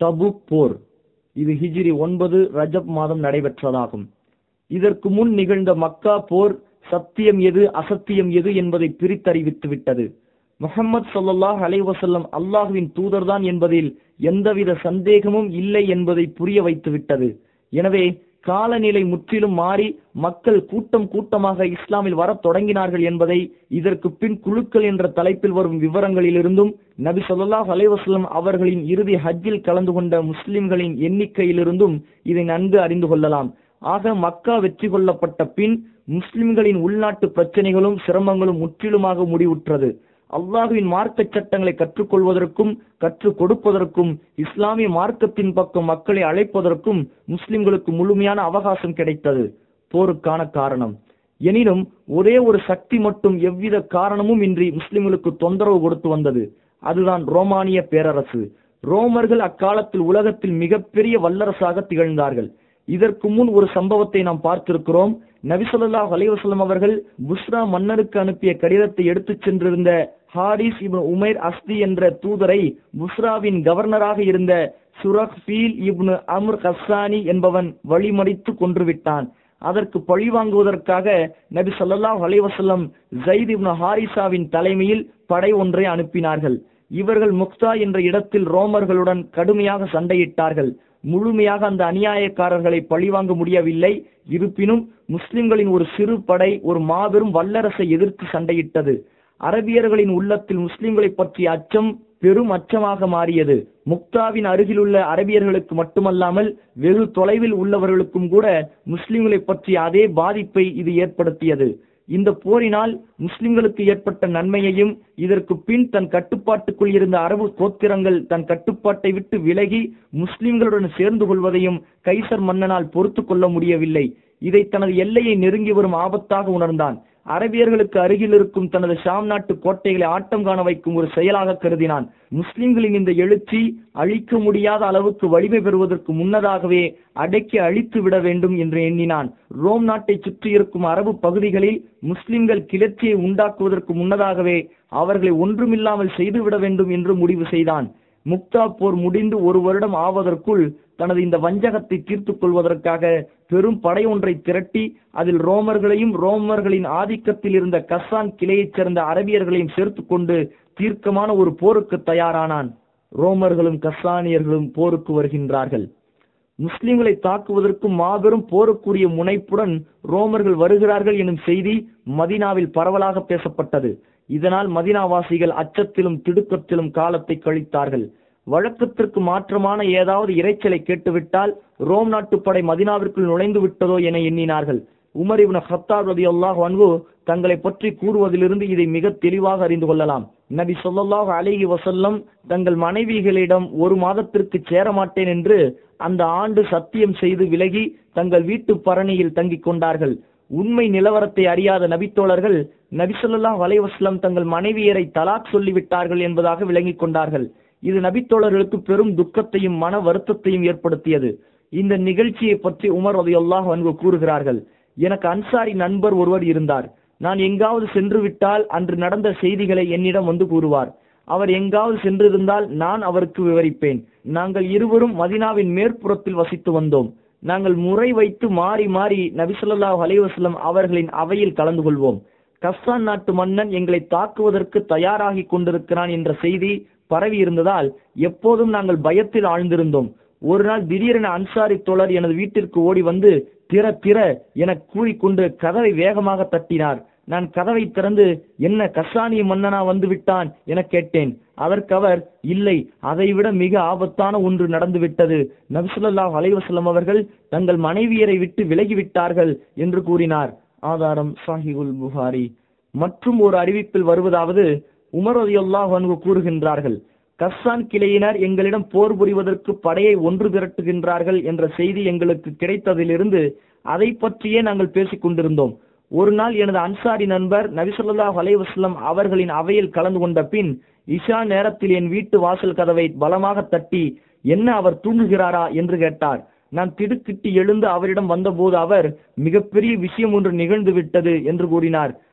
Tabuk போர். இது ஹிஜ்ரி 9 ரஜப் மாதம் நடைபெற்றதாகும். இதற்கு முன் நிகழ்ந்த மக்கா போர் சத்தியம் எது அசத்தியம் எது என்பதை பிரித்தறிவித்து விட்டது. முஹம்மது ஸல்லல்லாஹு அலைஹி வஸல்லம் அல்லாஹ்வின் தூதர்தான் என்பதில் எந்தவித சந்தேகமும் இல்லை என்பதை புரிய வைத்து விட்டது. எனவே காலநிலை முற்றிலும் மாறி மக்கள் கூட்டம் கூட்டமாக இஸ்லாமில் வரத் தொடங்கினார்கள் என்பதை இதற்கு பின் குழுக்கள் என்ற தலைப்பில் வரும் விவரங்களிலிருந்தும் நபி ஸல்லல்லாஹு அலைஹி வஸல்லம் அவர்களின் இறுதி ஹஜ்ஜில் கலந்து கொண்ட முஸ்லிம்களின் எண்ணிக்கையிலிருந்தும் இதை நன்கு அறிந்து கொள்ளலாம். ஆக மக்கா வெற்றி கொள்ளப்பட்ட பின் முஸ்லிம்களின் உள்நாட்டு பிரச்சனைகளும் சிரமங்களும் முற்றிலுமாக முடிவுற்றது. அல்லாஹ்வின் மார்க்க சட்டங்களை கற்றுக்கொள்வதற்கும் கற்றுக் கொடுப்பதற்கும் இஸ்லாமிய மார்க்கத்தின் பக்கம் மக்களை அழைப்பதற்கும் முஸ்லிம்களுக்கு முழுமையான அவகாசம் கிடைத்தது. போருக்கான காரணம் எனினும் ஒரே ஒரு சக்தி மட்டும் எவ்வித காரணமும் இன்றி முஸ்லிம்களுக்கு தொந்தரவு கொடுத்து வந்தது. அதுதான் ரோமானிய பேரரசு. ரோமர்கள் அக்காலத்தில் உலகத்தில் மிகப்பெரிய வல்லரசாக திகழ்ந்தார்கள். இதற்கு முன் ஒரு சம்பவத்தை நாம் பார்த்திருக்கிறோம். நபி ஸல்லல்லாஹு அலைஹி வஸல்லம் அவர்கள் புஸ்ரா மன்னருக்கு அனுப்பிய கடிதத்தை எடுத்துச் சென்றிருந்த ஹாரிஸ் இப்னு உமைர் அஸ்தி என்ற தூதரை புஸ்ராவின் கவர்னராக இருந்த சுரக்ஃபீல் இப்னு அம்ர் கஸ்ஸானி என்பவன் வழிமறித்து கொன்றுவிட்டான். அதற்கு பழிவாங்குவதற்காக நபி ஸல்லல்லாஹு அலைஹி வஸல்லம் ஸைத் இப்னு ஹாரிசாவின் தலைமையில் படை ஒன்றை அனுப்பினார்கள். இவர்கள் முக்தா என்ற இடத்தில் ரோமர்களுடன் கடுமையாக சண்டையிட்டார்கள். முழுமையாக அந்த அநியாயக்காரர்களை பழிவாங்க முடியவில்லை. இருப்பினும் முஸ்லிம்களின் ஒரு சிறு படை ஒரு மாபெரும் வல்லரசை எதிர்த்து சண்டையிட்டது. அரபியர்களின் உள்ளத்தில் முஸ்லிம்களை பற்றிய அச்சம் பெரும் அச்சமாக மாறியது. முக்தாவின் அருகிலுள்ள அரபியர்களுக்கு மட்டுமல்லாமல் வெகு தொலைவில் உள்ளவர்களுக்கும் கூட முஸ்லிம்களை பற்றிய அதே பாதிப்பை இது ஏற்படுத்தியது. இந்த போரினால் முஸ்லிம்களுக்கு ஏற்பட்ட நன்மையையும் இதற்கு பின் தன் கட்டுப்பாட்டுக்குள் இருந்த அரபு கோத்திரங்கள் தன் கட்டுப்பாட்டை விட்டு விலகி முஸ்லிம்களுடன் சேர்ந்து கொள்வதையும் கைசர் மன்னனால் பொறுத்து கொள்ள முடியவில்லை. இதை தனது எல்லையை நெருங்கி வரும் ஆபத்தாக உணர்ந்தான். அரபியர்களுக்கு அருகில் இருக்கும் தனது ஷாம் நாட்டு கோட்டைகளை ஆட்டம் காண வைக்கும் ஒரு செயலாக கருதினான். முஸ்லிம்களின் இந்த எழுச்சி அழிக்க முடியாத அளவுக்கு வலிமை பெறுவதற்கு முன்னதாகவே அடக்கி அழித்து விட வேண்டும் என்று எண்ணினான். ரோம் நாட்டை சுற்றி இருக்கும் அரபு பகுதிகளில் முஸ்லிம்கள் கிளர்ச்சியை உண்டாக்குவதற்கு முன்னதாகவே அவர்களை ஒன்றுமில்லாமல் செய்துவிட வேண்டும் என்று முடிவு செய்தான். முக்தா போர் முடிந்து ஒரு வருடம் ஆவதற்குள் தனது இந்த வஞ்சகத்தை தீர்த்து கொள்வதற்காக பெரும் படை ஒன்றை திரட்டி அதில் ரோமர்களையும் ரோமர்களின் ஆதிக்கத்தில் இருந்த கஸ்ஸான் கிளையைச் சேர்ந்த அரபியர்களையும் சேர்த்து கொண்டு தீர்க்கமான ஒரு போருக்கு தயாரானான். ரோமர்களும் கஸ்ஸானியர்களும் போருக்கு வருகின்றார்கள். முஸ்லிம்களை தாக்குவதற்கு மாபெரும் போருக்குரிய முனைப்புடன் ரோமர்கள் வருகிறார்கள் எனும் செய்தி மதீனாவில் பரவலாக பேசப்பட்டது. இதனால் மதீனாவாசிகள் அச்சத்திலும் திடுக்கத்திலும் காலத்தை கழித்தார்கள். வழக்கத்திற்கு மாற்றமான ஏதாவது இரைச்சலை கேட்டுவிட்டால் ரோம் நாட்டு படை மதீனாவிற்குள் நுழைந்து விட்டதோ என எண்ணினார்கள். உமர் இப்னு கத்தாப் ரலியல்லாஹு அன்ஹு தங்களை பற்றி கூறுவதிலிருந்து இதை மிக தெளிவாக அறிந்து கொள்ளலாம். நபி ஸல்லல்லாஹு அலைஹி வஸல்லம் தங்கள் மனைவிகளிடம் ஒரு மாதத்திற்கு சேரமாட்டேன் என்று அந்த ஆண்டு சத்தியம் செய்து விலகி தங்கள் வீட்டு பரணியில் தங்கிக் கொண்டார்கள். உண்மை நிலவரத்தை அறியாத நபித்தோழர்கள் நபி ஸல்லல்லாஹு அலைஹி வஸல்லம் தங்கள் மனைவியரை தலாக் சொல்லிவிட்டார்கள் என்பதாக விளங்கிக் கொண்டார்கள். இது நபித்தோழர்களுக்கு பெரும் துக்கத்தையும் மன வருத்தத்தையும் ஏற்படுத்தியது. இந்த நிகழ்ச்சியை பற்றி உமர் ரலியல்லாஹு அன்ஹு கூறுகிறார்கள், எனக்கு அன்சாரி நண்பர் ஒருவர் இருந்தார். நான் எங்காவது சென்று விட்டால் அன்று நடந்த செய்திகளை என்னிடம் வந்து கூறுவார். அவர் எங்காவது சென்றிருந்தால் நான் அவருக்கு விவரிப்பேன். நாங்கள் இருவரும் மதீனாவின் மேற்புறத்தில் வசித்து வந்தோம். நாங்கள் முறை வைத்து மாறி மாறி நபி ஸல்லல்லாஹு அலைஹி வஸல்லம் அவர்களின் அவையில் கலந்து கொள்வோம். கஸ்ஸான் நாட்டு மன்னன் எங்களை தாக்குவதற்கு தயாராகி கொண்டிருக்கிறான் என்ற செய்தி பரவி இருந்ததால் எப்போதும் நாங்கள் பயத்தில் ஆழ்ந்திருந்தோம். ஒரு நாள் திடீரென அன்சாரி தோழர் எனது வீட்டிற்கு ஓடி வந்து திற திற என கூறிக்கொண்டு கதவை வேகமாக தட்டினார். நான் கதவை திறந்து என்ன கஸ்ஸானிய மன்னனா வந்து விட்டான் என கேட்டேன். அதற்கு அவர், இல்லை, அதைவிட மிக ஆபத்தான ஒன்று நடந்துவிட்டது. நபி ஸல்லல்லாஹு அலைஹி வஸல்லம் அவர்கள் தங்கள் மனைவியரை விட்டு விலகிவிட்டார்கள் என்று கூறினார். ஆதாரம் ஸஹீஹுல் புகாரி. மற்றும் ஒரு அறிவிப்பில் வருவதாவது, உமர் ரலியல்லாஹு அன்ஹு கூறுகின்றார்கள், கஸ்ஸான் கிளையினர் எங்களிடம் போர் புரிவதற்கு படையை ஒன்று திரட்டுகின்றார்கள் என்ற செய்தி எங்களுக்கு கிடைத்ததிலிருந்து அதை பற்றியே நாங்கள் பேசிக் கொண்டிருந்தோம். ஒரு நாள் எனது அன்சாரி நண்பர் நபி ஸல்லல்லாஹு அலைஹி வஸல்லம் அவர்களின் அவையில் கலந்து கொண்ட பின் இஷா நேரத்தில் என் வீட்டு வாசல் கதவை பலமாக தட்டி, என்ன அவர் தூங்குகிறாரா என்று கேட்டார். நான் திடுக்கிட்டு எழுந்து அவரிடம் வந்தபோது அவர், மிகப்பெரிய விஷயம் ஒன்று நிகழ்ந்து விட்டது என்று கூறினார்.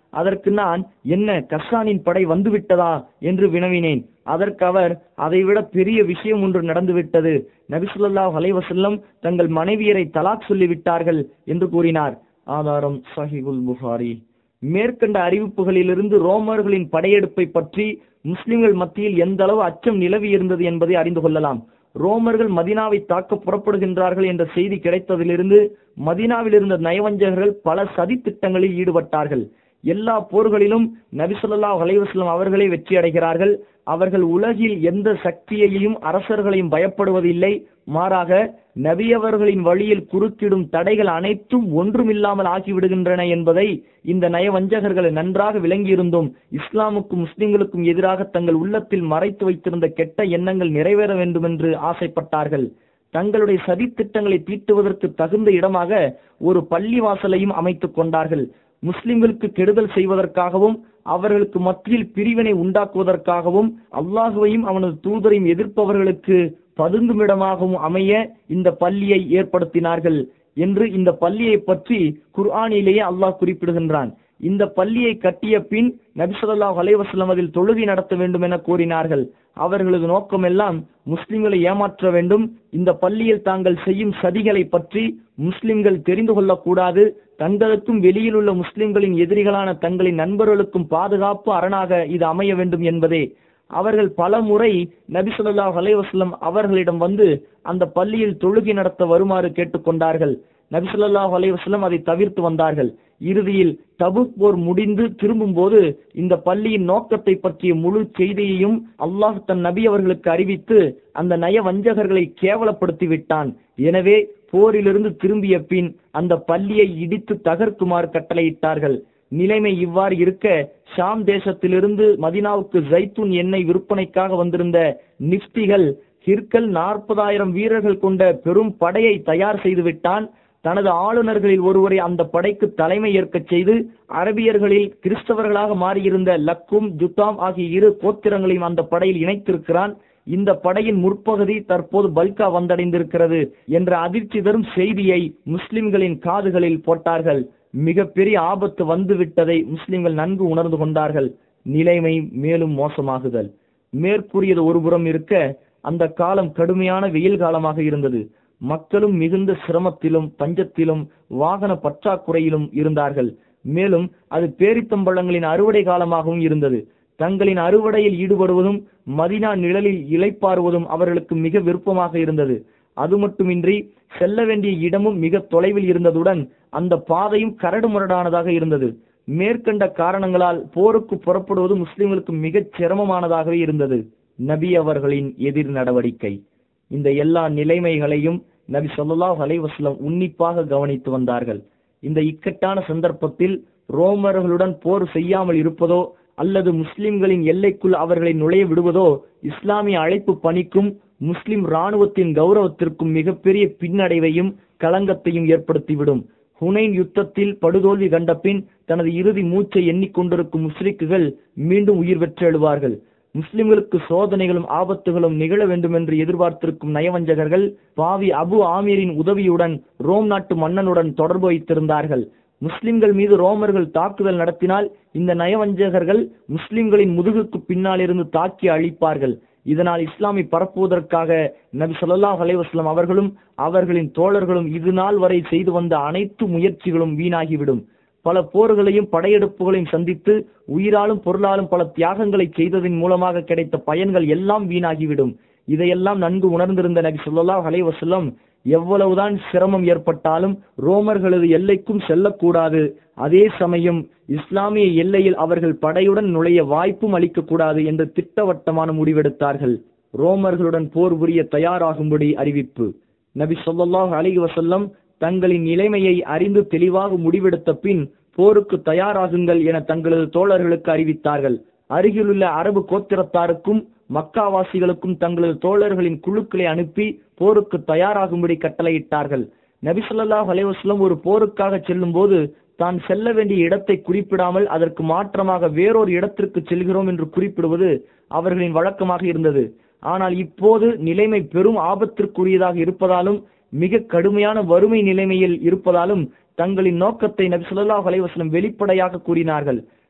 அதற்கு நான், என்ன கஸ்ஸானின் படை வந்துவிட்டதா என்று வினவினேன். அதற்கு அவர், அதைவிட பெரிய விஷயம் ஒன்று நடந்துவிட்டது. நபி ஸல்லல்லாஹு அலைஹி வஸல்லம் தங்கள் மனைவியரை தலாக் சொல்லிவிட்டார்கள் என்று கூறினார். ஆதாரம் ஸஹீஹுல் புகாரி. மேற்கண்ட அறிவிப்புகளிலிருந்து ரோமர்களின் படையெடுப்பை பற்றி முஸ்லிம்கள் மத்தியில் எந்த அளவு அச்சம் நிலவி இருந்தது என்பதை அறிந்து கொள்ளலாம். ரோமர்கள் மதீனாவை தாக்க புறப்படுகின்றார்கள் என்ற செய்தி கிடைத்ததிலிருந்து மதீனாவில் இருந்த நயவஞ்சகர்கள் பல சதி திட்டங்களில் ஈடுபட்டார்கள். எல்லா போர்களிலும் நபி ஸல்லல்லாஹு அலைஹி வஸல்லம் அவர்களே வெற்றி அடைகிறார்கள். அவர்கள் உலகில் எந்த சக்தியையும் அரசர்களையும் பயப்படுவதில்லை. மாறாக நபியவர்களின் வழியில் குறுக்கிடும் தடைகள் அனைத்தும் ஒன்றுமில்லாமல் ஆகிவிடுகின்றன என்பதை இந்த நயவஞ்சகர்கள் நன்றாக விளங்கியிருந்தும் இஸ்லாமுக்கும் முஸ்லிம்களுக்கும் எதிராக தங்கள் உள்ளத்தில் மறைத்து வைத்திருந்த கெட்ட எண்ணங்கள் நிறைவேற வேண்டும் என்று ஆசைப்பட்டார்கள். தங்களுடைய சதி திட்டங்களை தீட்டுவதற்கு தகுந்த இடமாக ஒரு பள்ளிவாசலையும் அமைத்துக் கொண்டார்கள். முஸ்லிம்களுக்கு கெடுதல் செய்வதற்காகவும் அவர்களுக்கு மத்தியில் பிரிவினை உண்டாக்குவதற்காகவும் அல்லாஹுவையும் அவனது தூதரையும் எதிர்ப்பவர்களுக்கு பதுங்குமிடமாகவும் அமைய இந்த பள்ளியை ஏற்படுத்தினார்கள் என்று இந்த பள்ளியை பற்றி குர்ஆனிலேயே அல்லாஹ் குறிப்பிடுகின்றான். இந்த பள்ளியை கட்டிய பின் நபி ஸல்லல்லாஹு அலைஹி வஸல்லம் அதில் தொழுகை நடத்த வேண்டும் என கூறினார்கள். அவர்களது நோக்கமெல்லாம் முஸ்லிம்களை ஏமாற்ற வேண்டும். இந்த பள்ளியில் தாங்கள் செய்யும் சதிகளை பற்றி முஸ்லிம்கள் தெரிந்து கொள்ளக்கூடாது. தங்களுக்கும் வெளியில் உள்ள முஸ்லிம்களின் எதிரிகளான தங்களின் நண்பர்களுக்கும் பாதுகாப்பு அரணாக இது அமைய வேண்டும் என்பதே. அவர்கள் பல முறை நபி ஸல்லல்லாஹு அலைஹி வஸல்லம் அவர்களிடம் வந்து அந்த பள்ளியில் தொழுகை நடத்த வருமாறு கேட்டுக்கொண்டார்கள். நபி ஸல்லல்லாஹு அலைஹி வஸல்லம் அதை தவிர்த்து வந்தார்கள். இறுதியில் தபுக் போர் முடிந்து திரும்பும் போது இந்த பள்ளியின் நோக்கத்தை பற்றிய முழு செய்தியையும் அல்லாஹ் தன் நபி அவர்களுக்கு அறிவித்து அந்த நய வஞ்சகர்களை கேவலப்படுத்தி விட்டான். எனவே போரிலிருந்து திரும்பிய பின் அந்த பள்ளியை இடித்து தகர்க்குமாறு கட்டளையிட்டார்கள். நிலைமை இவ்வாறு இருக்க ஷாம் தேசத்திலிருந்து மதீனாவுக்கு ஜைத்தூன் எண்ணெய் விற்பனைக்காக வந்திருந்த நிஃப்திகள் ஹிர்கல் 40,000 வீரர்கள் கொண்ட பெரும் படையை தயார் செய்து விட்டான். தனது ஆளுநர்களில் ஒருவரை அந்த படைக்கு தலைமை ஏற்கச் செய்து அரபியர்களில் கிறிஸ்தவர்களாக மாறியிருந்த லக்கும் ஜுத்தாம் ஆகிய 2 கோத்திரங்களையும் அந்த படையில் இணைத்திருக்கிறான். இந்த படையின் முற்பகுதி தற்போது பல்கா வந்தடைந்திருக்கிறது என்ற அதிர்ச்சி தரும் செய்தியை முஸ்லிம்களின் காதுகளில் போட்டார்கள். மிக பெரிய ஆபத்து வந்துவிட்டதை முஸ்லிம்கள் நன்கு உணர்ந்து கொண்டார்கள். நிலைமை மேலும் மோசமாகுதல். மேற்கூறியது ஒருபுறம் இருக்க அந்த காலம் கடுமையான வெயில் காலமாக இருந்தது. மக்களும் மிகுந்த சிரமத்திலும் பஞ்சத்திலும் வாகன பற்றாக்குறையிலும் இருந்தார்கள். மேலும் அது பேரித்தம்பழங்களின் அறுவடை காலமாகவும் இருந்தது. தங்களின் அறுவடையில் ஈடுபடுவதும் மதீனா நிழலில் இளைப்பாறுவதும் அவர்களுக்கு மிக விருப்பமாக இருந்தது. அது மட்டுமின்றி செல்ல வேண்டிய இடமும் மிக தொலைவில் இருந்ததுடன் அந்த பாதையும் கரடு முரடானதாக இருந்தது. மேற்கண்ட காரணங்களால் போருக்கு புறப்படுவது முஸ்லிம்களுக்கு மிகச் சிரமமானதாகவே இருந்தது. நபி அவர்களின் எதிர் நடவடிக்கை. இந்த எல்லா நிலைமைகளையும் நபி ஸல்லல்லாஹு அலைஹி வஸல்லம் உன்னிப்பாக கவனித்து வந்தார்கள். இந்த இக்கட்டான சந்தர்ப்பத்தில் ரோமர்களுடன் போர் செய்யாமல் இருப்பதோ அல்லது முஸ்லிம்களின் எல்லைக்குள் அவர்களை நுழைய விடுவதோ இஸ்லாமிய அழைப்பு பணிக்கும் முஸ்லிம் இராணுவத்தின் கௌரவத்திற்கும் மிகப்பெரிய பின்னடைவையும் களங்கத்தையும் ஏற்படுத்திவிடும். ஹுனைன் யுத்தத்தில் படுதோல்வி கண்ட பின் தனது இறுதி மூச்சை எண்ணிக்கொண்டிருக்கும் முஸ்லிக்குகள் மீண்டும் உயிர் பெற்றெழுவார்கள். முஸ்லிம்களுக்கு சோதனைகளும் ஆபத்துகளும் நிகழ வேண்டும் என்று எதிர்பார்த்திருக்கும் நயவஞ்சகர்கள் பாவி அபு ஆமீரின் உதவியுடன் ரோம் நாட்டு மன்னனுடன் தொடர்பு வைத்திருந்தார்கள். முஸ்லிம்கள் மீது ரோமர்கள் தாக்குதல் நடத்தினால் இந்த நயவஞ்சகர்கள் முஸ்லிம்களின் முதுகுக்கு பின்னால் இருந்து தாக்கி அழிப்பார்கள். இதனால் இஸ்லாமை பரப்புவதற்காக நபி ஸல்லல்லாஹு அலைஹி வஸல்லம் அவர்களும் அவர்களின் தோழர்களும் இது நாள் வரை செய்து வந்த அனைத்து முயற்சிகளும் வீணாகிவிடும். பல போர்களையும் படையெடுப்புகளையும் சந்தித்து உயிராலும் பொருளாலும் பல தியாகங்களை செய்ததின் மூலமாக கிடைத்த பயன்கள் எல்லாம் வீணாகிவிடும். இதையெல்லாம் நன்கு உணர்ந்திருந்த நபி ஸல்லல்லாஹு அலைஹி வஸல்லம் எவ்வளவுதான் சிரமம் ஏற்பட்டாலும் ரோமர்களது எல்லைக்கும் செல்லக்கூடாது, அதே சமயம் இஸ்லாமிய எல்லையில் அவர்கள் படையுடன் நுழைய வாய்ப்பும் அளிக்கக்கூடாது என்று திட்டவட்டமான முடிவெடுத்தார்கள். ரோமர்களுடன் போர் புரிய தயாராகும்படி அறிவிப்பு. நபி ஸல்லல்லாஹு அலைஹி வஸல்லம் தங்களின் நிலைமையை அறிந்து தெளிவாக முடிவெடுத்த பின் போருக்கு தயாராகுங்கள் என தங்களது தோழர்களுக்கு அறிவித்தார்கள். அருகிலுள்ள அரபு கோத்திரத்தாருக்கும் மக்காவாசிகளுக்கும் தங்களது தோழர்களின் குழுக்களை அனுப்பி போருக்கு தயாராகும்படி கட்டளையிட்டார்கள். நபி ஸல்லல்லாஹு அலைஹி வஸல்லம் ஒரு போருக்காக செல்லும் போது தான் செல்ல வேண்டிய இடத்தை குறிப்பிடாமல் அதற்கு மாற்றமாக வேறொரு இடத்திற்கு செல்கிறோம் என்று குறிப்பிடுவது அவர்களின் வழக்கமாக இருந்தது. ஆனால் இப்போது நிலைமை பெரும் ஆபத்திற்குரியதாக இருப்பதாலும் மிக கடுமையான வறுமை நிலைமையில் இருப்பதாலும் தங்களின் நோக்கத்தை நபி ஸல்லல்லாஹு அலைஹி வஸல்லம் வெளிப்படையாக கூறினார்கள்.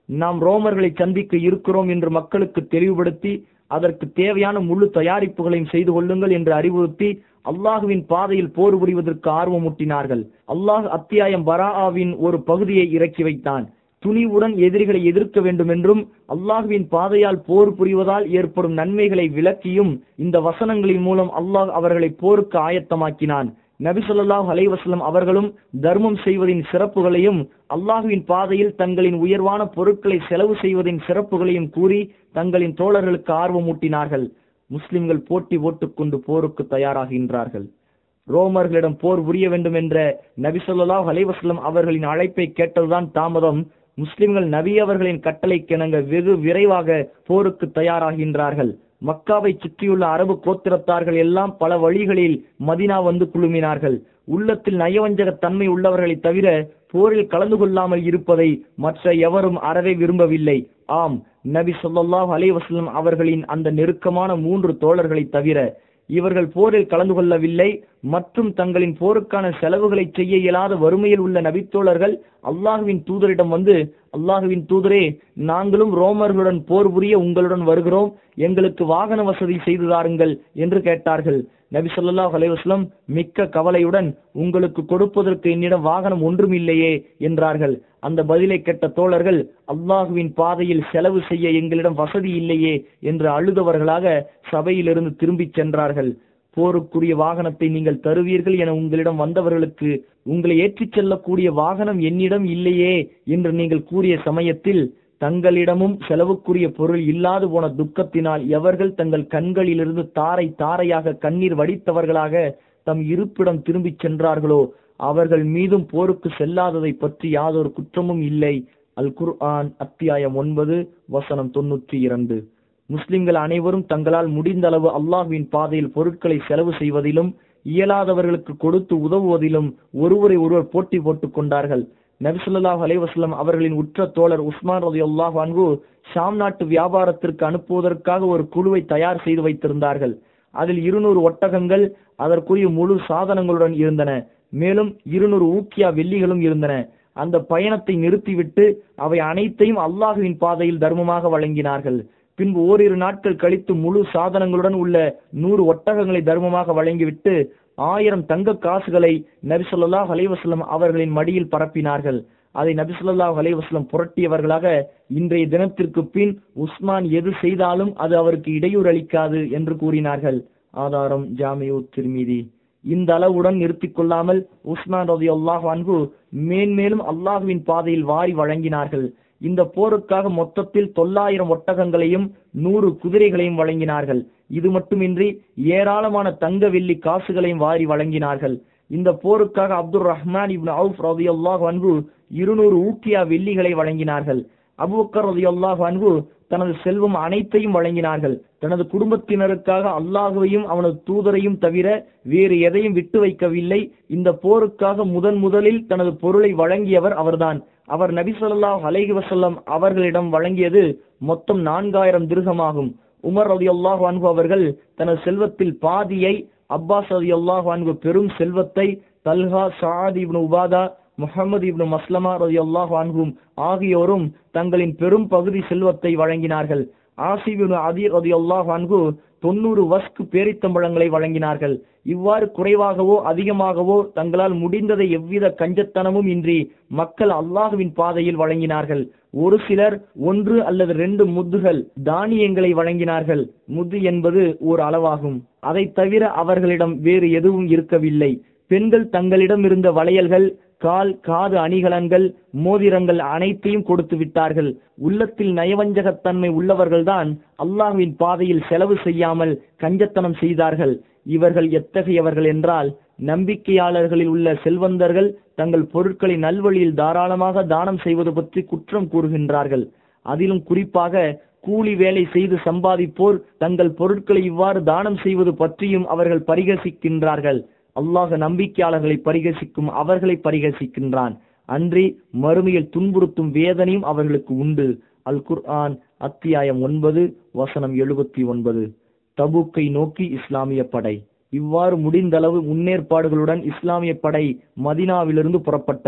நாம் ரோமர்களை சந்திக்க இருக்கிறோம் என்று மக்களுக்கு தெளிவுபடுத்தி அதற்கு தேவையான முழு தயாரிப்புகளையும் செய்து கொள்ளுங்கள் என்று அறிவுறுத்தி அல்லாஹுவின் பாதையில் போர் புரிவதற்கு ஆர்வமூட்டினார்கள். அல்லாஹ் அத்தியாயம் பராஆவின் ஒரு பகுதியை இறக்கி வைத்தான். துணிவுடன் எதிரிகளை எதிர்க்க வேண்டும் என்றும் அல்லாஹுவின் பாதையால் போர் புரிவதால் ஏற்படும் நன்மைகளை விளக்கியும் இந்த வசனங்களின் மூலம் அல்லாஹ் அவர்களை போருக்கு ஆயத்தமாக்கினான். நபி ஸல்லல்லாஹு அலைஹி வஸல்லம் அவர்களும் தர்மம் செய்வதின் சிறப்புகளையும் அல்லாஹுவின் பாதையில் தங்களின் உயர்வான பொருட்களை செலவு செய்வதின் சிறப்புகளையும் கூறி தங்களின் தோழர்களுக்கு ஆர்வமூட்டினார்கள். முஸ்லிம்கள் போட்டி போட்டுக்கொண்டு போருக்கு தயாராகின்றார்கள். ரோமர்களிடம் போர் புரிய வேண்டும் என்ற நபி ஸல்லல்லாஹு அலைஹி வஸல்லம் அவர்களின் அழைப்பை கேட்டதுதான் தாமதம். முஸ்லிம்கள் நபி அவர்களின் கட்டளைக்கிணங்க வெகு விரைவாக போருக்கு தயாராகின்றார்கள். மக்காவை சுற்றியுள்ள அரபு கோத்திரத்தார்கள் எல்லாம் பல வழிகளில் மதீனா வந்து குழுமினார்கள். உள்ளத்தில் நயவஞ்சக தன்மை உள்ளவர்களை தவிர போரில் கலந்து கொள்ளாமல் இருப்பதை மற்ற எவரும் அறவே விரும்பவில்லை. ஆம், நபி ஸல்லல்லாஹு அலைஹி வஸல்லம் அவர்களின் அந்த நெருக்கமான 3 தோழர்களை தவிர இவர்கள் போரில் கலந்து கொள்ளவில்லை. மற்றும் தங்களின் போருக்கான செலவுகளை செய்ய இயலாத வறுமையில் உள்ள நபித்தோழர்கள் அல்லாஹுவின் தூதரிடம் வந்து, அல்லாஹுவின் தூதரே, நாங்களும் ரோமர்களுடன் போர் புரிய உங்களுடன் வருகிறோம், எங்களுக்கு வாகன வசதி செய்து தாருங்கள் என்று கேட்டார்கள். நபி ஸல்லல்லாஹு அலைஹி வஸல்லம் மிக்க கவலையுடன், உங்களுக்கு கொடுப்பதற்கு என்னிடம் வாகனம் ஒன்றும் இல்லையே என்றார்கள். அந்த பதிலை கேட்ட தோழர்கள், அல்லாஹுவின் பாதையில் செலவு செய்ய எங்களிடம் வசதி இல்லையே என்று அழுதவர்களாக சபையிலிருந்து திரும்பிச் சென்றார்கள். போருக்குரிய வாகனத்தை நீங்கள் தருவீர்கள் என உங்களிடம் வந்தவர்களுக்கு உங்களை ஏற்றிச் செல்லக்கூடிய வாகனம் என்னிடம் இல்லையே என்று நீங்கள் கூறிய சமயத்தில் தங்களிடமும் செலவுக்குரிய பொருள் இல்லாது போன துக்கத்தினால் எவர்கள் தங்கள் கண்களிலிருந்து தாரை தாரையாக கண்ணீர் வடித்தவர்களாக தம் இருப்பிடம் திரும்பிச் சென்றார்களோ அவர்கள் மீதும் போருக்கு செல்லாததை பற்றி யாதொரு குற்றமும் இல்லை. அல் குர்ஆன் அத்தியாயம் 9 வசனம் 92. முஸ்லிம்கள் அனைவரும் தங்களால் முடிந்த அளவு அல்லாஹ்வின் பாதையில் பொருட்களை செலவு செய்வதிலும் இயலாதவர்களுக்கு கொடுத்து உதவுவதிலும் ஒருவரை ஒருவர் போட்டி போட்டுக் கொண்டார்கள். நபி ஸல்லல்லாஹு அலைஹி வஸல்லம் அவர்களின் உற்ற தோழர் உஸ்மான் ரலியல்லாஹு அன்ஹு ஷாம் நாட்டு வியாபாரத்திற்கு அனுப்புவதற்காக ஒரு குழுவை தயார் செய்து வைத்திருந்தார்கள். அதில் 200 ஒட்டகங்கள் அதற்குரிய முழு சாதனங்களுடன் இருந்தன. மேலும் 200 ஊக்கியா வெள்ளிகளும் இருந்தன. அந்த பயணத்தை நிறுத்திவிட்டு அவை அனைத்தையும் அல்லாஹுவின் பாதையில் தர்மமாக வழங்கினார்கள். பின்பு ஓரிரு நாட்கள் கழித்து முழு சாதனங்களுடன் உள்ள 100 ஒட்டகங்களை தர்மமாக வழங்கிவிட்டு 1000 தங்க காசுகளை நபி ஸல்லல்லாஹு அலைஹி வஸல்லம் அவர்களின் மடியில் பரப்பினார்கள். அதை நபி ஸல்லல்லாஹு அலைஹி வஸல்லம் புரட்டியவர்களாக, இன்றைய தினத்திற்கு பின் உஸ்மான் எது செய்தாலும் அது அவருக்கு இடையூறு அளிக்காது என்று கூறினார்கள். ஆதாரம் ஜாமிஉ திர்மிதி. இந்த அளவுடன் நிறுத்திக் கொள்ளாமல் உஸ்மான் ரலியல்லாஹு அன்ஹு மேன்மேலும் அல்லாஹுவின் பாதையில் வாரி வழங்கினார்கள். இந்த போருக்காக மொத்தத்தில் 900 ஒட்டகங்களையும் 100 குதிரைகளையும் வழங்கினார்கள். இது மட்டுமின்றி ஏராளமான தங்க வெள்ளி காசுகளையும் வாரி வழங்கினார்கள். இந்த போருக்காக அப்துர் ரஹ்மான் இப்னு அவுஃப் ரலியல்லாஹு அன்ஹு 200 ஊக்கியா வெள்ளிகளை வழங்கினார்கள். அபூபக்கர் ரலியல்லாஹு அன்ஹு தனது செல்வம் அனைத்தையும் வழங்கினார்கள். தனது குடும்பத்தினருக்காக அல்லாஹுவையும் அவனது தூதரையும் தவிர வேறு எதையும் விட்டு வைக்கவில்லை. இந்த போருக்காக முதலில் தனது பொருளை வழங்கியவர் அவர்தான். அவர் நபி ஸல்லல்லாஹு அலைஹி வஸல்லம் அவர்களிடம் வழங்கியது மொத்தம் 4000 திர்ஹமாகும். உமர் ரலியல்லாஹு அன்ஹு அவர்கள் தனது செல்வத்தில் பாதியை, அப்பாஸ் ரலியல்லாஹு அன்ஹு பெரும் செல்வத்தை, Talha, Saad ibn Ubada, Muhammad ibn Maslama ரலியல்லாஹு அன்ஹும் ஆகியோரும் தங்களின் பெரும் பகுதி செல்வத்தை வழங்கினார்கள். ஆசிப் இப்னு அதீ ரலியல்லாஹு அன்ஹு 90 வஸ்க் பேரித்தம்பழங்களை வழங்கினார்கள். இவ்வாறு குறைவாகவோ அதிகமாகவோ தங்களால் முடிந்ததை எவ்வித கஞ்சத்தனமும் இன்றி மக்கள் அல்லாஹுவின் பாதையில் வழங்கினார்கள். ஒரு சிலர் 1 அல்லது 2 முத்துகள் தானியங்களை வழங்கினார்கள். முத்து என்பது ஓர் அளவாகும். அதை தவிர அவர்களிடம் வேறு எதுவும் இருக்கவில்லை. பெண்கள் தங்களிடம் இருந்த வளையல்கள், கால், காது அணிகலன்கள், மோதிரங்கள் அனைத்தையும் கொடுத்து விட்டார்கள். உள்ளத்தில் நயவஞ்சகத்தன்மை உள்ளவர்கள்தான் அல்லாஹ்வின் பாதையில் செலவு செய்யாமல் கஞ்சத்தனம் செய்தார்கள். இவர்கள் எத்தகையவர்கள் என்றால், நம்பிக்கையாளர்களில் உள்ள செல்வந்தர்கள் தங்கள் பொருட்களை நல்வழியில் தாராளமாக தானம் செய்வது பற்றி குற்றம் கூறுகின்றார்கள். அதிலும் குறிப்பாக கூலி வேலை செய்து சம்பாதிப்போர் தங்கள் பொருட்களை இவ்வாறு தானம் செய்வது பற்றியும் அவர்கள் பரிகசிக்கின்றார்கள். அல்லாஹ் நம்பிக்கையாளர்களை பரிகசிக்கும் அவர்களை பரிகசிக்கின்றான். அன்றி மறுமையில் துன்புறுத்தும் வேதனையும் அவர்களுக்கு உண்டு. அல் குர்ஆன் அத்தியாயம் 9 வசனம் 79. தபூக்கை நோக்கி இஸ்லாமிய படை. இவ்வாறு முடிந்தளவு முன்னேற்பாடுகளுடன் இஸ்லாமிய படை மதீனாவிலிருந்து புறப்பட்டது.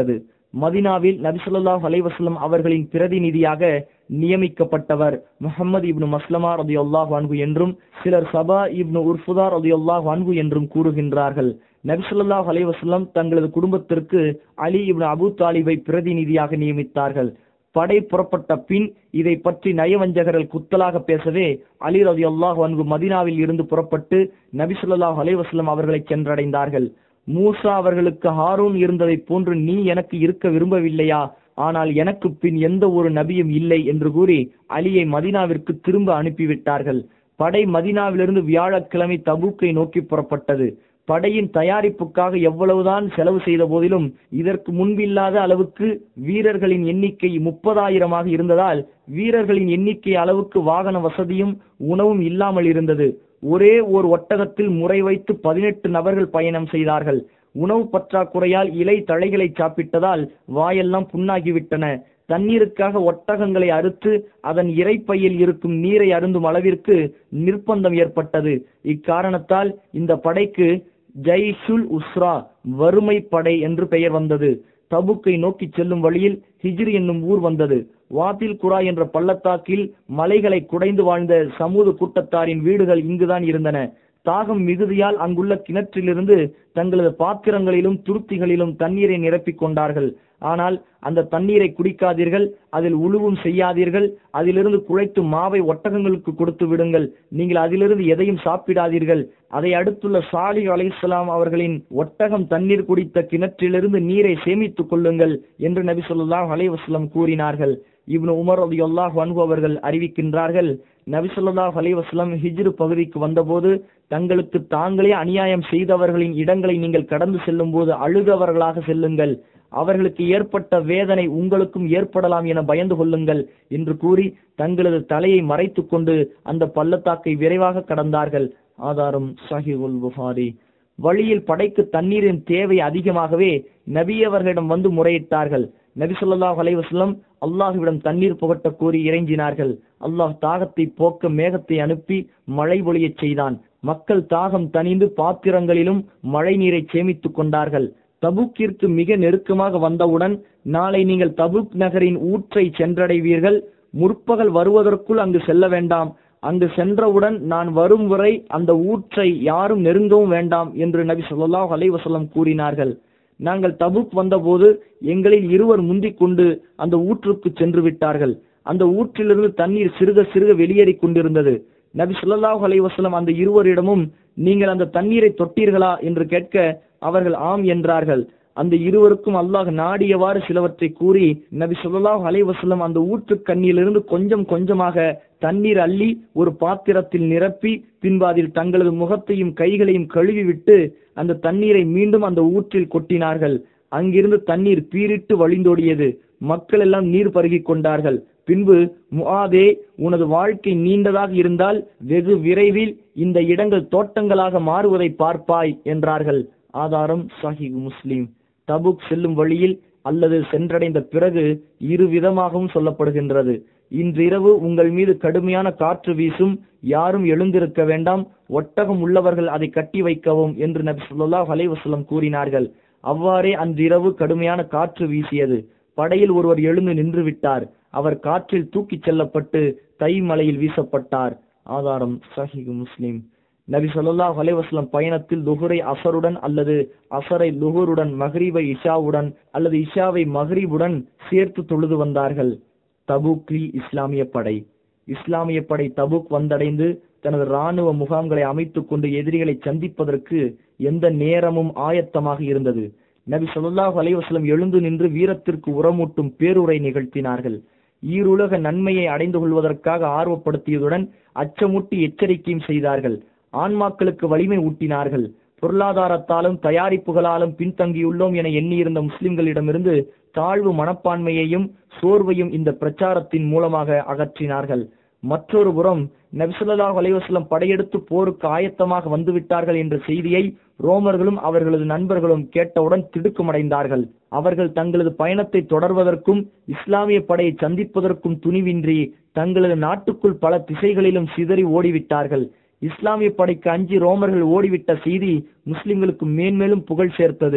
மதினாவில் நபி ஸல்லல்லாஹு அலைஹி வஸல்லம் அவர்களின் பிரதிநிதியாக நியமிக்கப்பட்டவர் முஹம்மது இப்னு மஸ்லமா ரலியல்லாஹு அன்ஹு என்றும் சிலர் சபா இப்னு உர்ஃபுதா ரலியல்லாஹு அன்ஹு என்றும் கூறுகின்றார்கள். நபி ஸல்லல்லாஹு அலைஹி வஸல்லம் தங்களது குடும்பத்திற்கு அலி இப்னு அபூ தாலிபை பிரதிநிதியாக நியமித்தார்கள். படை புறப்பட்ட பின் இதை பற்றி நயவஞ்சகர்கள் குத்தலாக பேசவே அலி ரலியல்லாஹு அன்ஹு மதீனாவில் இருந்து புறப்பட்டு நபி ஸல்லல்லாஹு அலைஹி வஸல்லம் அவர்களை சென்றடைந்தார்கள். மூசா அவர்களுக்கு ஹாரூன் இருந்ததை போன்று நீ எனக்கு இருக்க விரும்பவில்லையா? ஆனால் எனக்கு பின் எந்த ஒரு நபியும் இல்லை என்று கூறி அலியை மதீனாவிற்கு திரும்ப அனுப்பிவிட்டார்கள். படை மதீனாவிலிருந்து வியாழக்கிழமை தபூக்கை நோக்கி புறப்பட்டது. படையின் தயாரிப்புக்காக எவ்வளவுதான் செலவு செய்த போதிலும் இதற்கு முன்பில்லாத அளவுக்கு வீரர்களின் எண்ணிக்கை 30,000 இருந்ததால் வீரர்களின் எண்ணிக்கை அளவுக்கு வாகன வசதியும் உணவும் இல்லாமல் இருந்தது. ஒரே ஒரு ஒட்டகத்தில் முறை வைத்து 18 நபர்கள் பயணம் செய்தார்கள். உணவு பற்றாக்குறையால் இலை தழைகளை சாப்பிட்டதால் வாயெல்லாம் புண்ணாகிவிட்டன. தண்ணீருக்காக ஒட்டகங்களை அறுத்து அதன் இறைப்பையில் இருக்கும் நீரை அருந்தும் அளவிற்கு நிர்பந்தம் ஏற்பட்டது. இக்காரணத்தால் இந்த படைக்கு ஜைஷுல் உஸ்ரா, வறுமை படை என்று பெயர் வந்தது. தபுக்கை நோக்கி செல்லும் வழியில் ஹிஜ்ர் என்னும் ஊர் வந்தது. வாதில் குரா என்ற பள்ளத்தாக்கில் மலைகளை குடைந்து வாழ்ந்த சமூக கூட்டத்தாரின் வீடுகள் இங்குதான் இருந்தன. தாகம் மிகுதியால் அங்குள்ள கிணற்றிலிருந்து தங்களது பாத்திரங்களிலும் துருத்திகளிலும் தண்ணீரை நிரப்பிக் கொண்டார்கள். ஆனால் அந்த தண்ணீரை குடிக்காதீர்கள், அதில் உழுவும் செய்யாதீர்கள், அதிலிருந்து குழைத்து மாவை ஒட்டகங்களுக்கு கொடுத்து விடுங்கள், நீங்கள் அதிலிருந்து எதையும் சாப்பிடாதீர்கள். அதை அடுத்துள்ள சாலிஹ் அலைஹிஸ்ஸலாம் அவர்களின் ஒட்டகம் தண்ணீர் குடித்த கிணற்றிலிருந்து நீரை சேமித்துக் கொள்ளுங்கள் என்று நபி ஸல்லல்லாஹு அலைஹி வஸல்லம் கூறினார்கள். இப்னு உமர் ரலியல்லாஹு அன்ஹு அவர்கள் அறிவிக்கின்றார்கள், நபி ஸல்லல்லாஹு அலைஹி வஸல்லம் ஹிஜ்ர் பகுதிக்கு வந்தபோது தங்களுக்கு தாங்களே அநியாயம் செய்தவர்களின் இடங்களை நீங்கள் கடந்து செல்லும் போது அழுதவர்களாக செல்லுங்கள், அவர்களுக்கு ஏற்பட்ட வேதனை உங்களுக்கும் ஏற்படலாம் என பயந்து கொள்ளுங்கள் என்று கூறி தங்களது தலையை மறைத்துக் கொண்டு அந்த பள்ளத்தாக்கை விரைவாக கடந்தார்கள். ஆதாரம் ஸஹீஹுல் புகாரி. வழியில் படைக்கு தண்ணீரின் தேவை அதிகமாகவே நபி அவர்களிடம் வந்து முறையிட்டார்கள். நபி ஸல்லல்லாஹு அலைஹி வஸல்லம் அல்லாஹ்விடம் தண்ணீர் புகட்ட கோரி இறைஞ்சினார்கள். அல்லாஹ் தாகத்தை போக்க மேகத்தை அனுப்பி மழை பொழியச் செய்தான். மக்கள் தாகம் தணிந்து பாத்திரங்களிலும் மழை நீரை சேமித்துக் கொண்டார்கள். தபுக்கிற்கு மிக நெருக்கமாக வந்தவுடன், நாளை நீங்கள் தபுக் நகரின் ஊற்றை சென்றடைவீர்கள், முற்பகல் வருவதற்குள் அங்கு செல்ல வேண்டாம், அங்கு சென்றவுடன் நான் வரும் வரை அந்த ஊற்றை யாரும் நெருங்கவும் வேண்டாம் என்று நபி ஸல்லல்லாஹு அலைஹி வஸல்லம் கூறினார்கள். நாங்கள் தபுக் வந்தபோது எங்களில் இருவர் முந்திக் கொண்டு அந்த ஊற்றுக்கு சென்று விட்டார்கள். அந்த ஊற்றிலிருந்து தண்ணீர் சிறுக சிறுக வெளியேறிக் கொண்டிருந்தது. நபி ஸல்லல்லாஹு அலைஹி வஸல்லம் அந்த இருவரிடமும் நீங்கள் அந்த தண்ணீரை தொட்டீர்களா என்று கேட்க அவர்கள் ஆம் என்றார்கள். அந்த இருவருக்கும் அல்லாஹ் நாடியவாறு சிலவற்றை கூறி நபி ஸல்லல்லாஹு அலைஹி வஸல்லம் அந்த ஊற்று கண்ணியிலிருந்து கொஞ்சம் கொஞ்சமாக தண்ணீர் அள்ளி ஒரு பாத்திரத்தில் நிரப்பி பின்பு அதில் தங்களது முகத்தையும் கைகளையும் கழுவிவிட்டு அந்த தண்ணீரை மீண்டும் அந்த ஊற்றில் கொட்டினார்கள். அங்கிருந்து தண்ணீர் பீரிட்டு வழிந்தோடியது. மக்கள் எல்லாம் நீர் பருகிக் கொண்டார்கள். பின்பு, முஆதே, உனது வாழ்க்கை நீண்டதாக இருந்தால் வெகு விரைவில் இந்த இடங்கள் தோட்டங்களாக மாறுவதை பார்ப்பாய் என்றார்கள். ஆதாரம் ஸஹீஹ் முஸ்லிம். தபுக் செல்லும் வழியில் அல்லது சென்றடைந்த பிறகு இரு விதமாகவும் சொல்லப்படுகின்றது. இன்றிரவு உங்கள் மீது கடுமையான காற்று வீசும், யாரும் எழுந்திருக்க வேண்டாம், ஒட்டகம் உள்ளவர்கள் அதை கட்டி வைக்கவும் என்று நபி ஸல்லல்லாஹு அலைஹி வஸல்லம் கூறினார்கள். அவ்வாறே அன்றிரவு கடுமையான காற்று வீசியது. படையில் ஒருவர் எழுந்து நின்று விட்டார். அவர் காற்றில் தூக்கிச் செல்லப்பட்டு தை மலையில் வீசப்பட்டார். ஆதாரம் ஸஹீஹ் முஸ்லிம். நபி ஸல்லல்லாஹு அலைஹி வஸல்லம் பயணத்தில் லுஹுரை அஸருடன் அல்லது அஸரை லுஹுருடன், மக்ரிபை இஷாவுடன் அல்லது இஷாவை மக்ரிபுடன் சேர்த்து தொழுது வந்தார்கள். தபூக்கில் இஸ்லாமிய படை. இஸ்லாமிய படை தபூக் வந்தடைந்து தனது இராணுவ முகாம்களை அமைத்துக் கொண்டு எதிரிகளை சந்திப்பதற்கு எந்த நேரமும் ஆயத்தமாக இருந்தது. நபி ஸல்லல்லாஹு அலைஹி வஸல்லம் எழுந்து நின்று வீரத்திற்கு உரமூட்டும் பேருரை நிகழ்த்தினார்கள். ஈருலக நன்மையை அடைந்து கொள்வதற்காக ஆர்வப்படுத்தியதுடன் அச்சமூட்டி எச்சரிக்கையும் செய்தார்கள். ஆன்மாக்களுக்கு வலிமை ஊட்டினார்கள். பொருளாதாரத்தாலும் தயாரிப்புகளாலும் பின்தங்கியுள்ளோம் என எண்ணியிருந்த முஸ்லிம்களிடமிருந்து தாழ்வு மனப்பான்மையையும் சோர்வையும் இந்த பிரச்சாரத்தின் மூலமாக அகற்றினார்கள். மற்றொரு புறம் நபி ஸல்லல்லாஹு அலைஹி வஸல்லம் படையெடுத்து போருக்கு ஆயத்தமாக வந்துவிட்டார்கள் என்ற செய்தியை ரோமர்களும் அவர்களது நண்பர்களும் கேட்டவுடன் திடுக்கமடைந்தார்கள். அவர்கள் தங்களது பயணத்தை தொடர்வதற்கும் இஸ்லாமிய படையை சந்திப்பதற்கும் துணிவின்றி தங்களது நாட்டுக்குள் பல திசைகளிலும் சிதறி ஓடிவிட்டார்கள். இஸ்லாமிய படைக்கு அஞ்சி ரோமர்கள் ஓடிவிட்ட செய்தி முஸ்லிம்களுக்கு மேன்மேலும் புகழ் சேர்த்தது.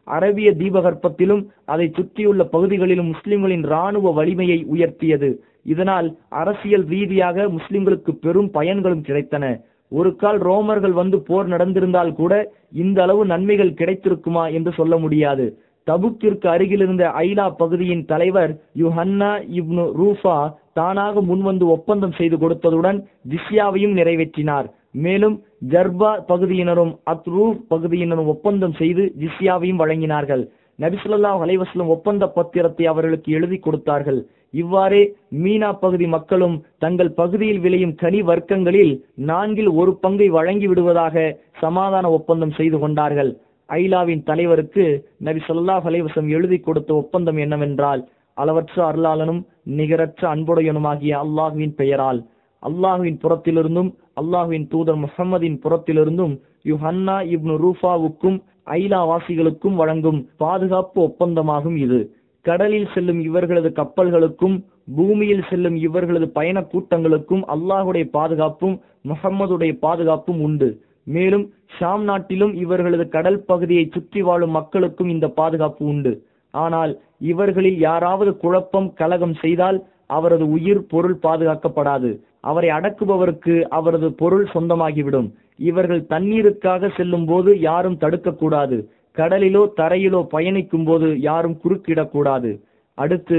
அரபிய தீபகற்பத்திலும் அதை சுற்றியுள்ள பகுதிகளிலும் முஸ்லிம்களின் இராணுவ வலிமையை உயர்த்தியது. இதனால் அரசியல் ரீதியாக முஸ்லிம்களுக்கு பெரும் பயன்களும் கிடைத்தன. ஒரு கால் ரோமர்கள் வந்து போர் நடந்திருந்தால் கூட இந்த அளவு நன்மைகள் கிடைத்திருக்குமா என்று சொல்ல முடியாது. தபுக்கிற்கு அருகில் இருந்த ஐலா பகுதியின் தலைவர் யுஹன்னா இப்னு ரூஃபா தானாக முன்வந்து ஒப்பந்தம் செய்து கொடுத்ததுடன் ஜிஸ்யாவையும் நிறைவேற்றினார். மேலும் ஜர்பா பகுதியினரும் அத்ரூப் பகுதியினரும் ஒப்பந்தம் செய்து ஜிஸ்யாவையும் வழங்கினார்கள். நபி ஸல்லல்லாஹு அலைஹி வஸல்லம் ஒப்பந்த பத்திரத்தை அவர்களுக்கு எழுதி கொடுத்தார்கள். இவ்வாறே மீனா பகுதி மக்களும் தங்கள் பகுதியில் விளையும் கனி வர்க்கங்களில் 1/4 பங்கை வழங்கி விடுவதாக சமாதான ஒப்பந்தம் செய்து கொண்டார்கள். ஐலாவின் தலைவருக்கு நபி ஸல்லல்லாஹு அலைஹி வஸல்லம் எழுதி கொடுத்த ஒப்பந்தம் என்னவென்றால், அளவற்ற அருளாளனும் நிகரற்ற அன்புடையனுமாகிய அல்லாஹுவின் பெயரால், அல்லாஹுவின் புறத்திலிருந்தும் அல்லாஹுவின் தூதர் முஹம்மதின் புறத்திலிருந்தும் யுஹன்னா இப்னு ரூஃபாவுக்கும் ஐலா வாசிகளுக்கும் வழங்கும் பாதுகாப்பு ஒப்பந்தமாகும் இது. கடலில் செல்லும் இவர்களது கப்பல்களுக்கும் பூமியில் செல்லும் இவர்களது பயண கூட்டங்களுக்கும் அல்லாஹுடைய பாதுகாப்பும் முஹம்மதுடைய பாதுகாப்பும் உண்டு. மேலும் ஷாம் நாட்டிலும் இவர்களது கடல் பகுதியை சுற்றி வாழும் மக்களுக்கும் இந்த பாதுகாப்பு உண்டு. ஆனால் இவர்களில் யாராவது குழப்பம் கலகம் செய்தால் அவரது உயிர் பொருள் பாதுகாக்கப்படாது. அவரை அடக்குபவருக்கு அவரது பொருள் சொந்தமாகிவிடும். இவர்கள் தண்ணீருக்காக செல்லும் போது யாரும் தடுக்கக்கூடாது. கடலிலோ தரையிலோ பயணிக்கும் போது யாரும் குறுக்கிடக்கூடாது. அடுத்து